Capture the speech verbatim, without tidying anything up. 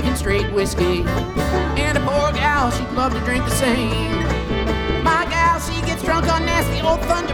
drinking straight whiskey. And a poor gal, she'd love to drink the same. My gal, she gets drunk on nasty old Thunder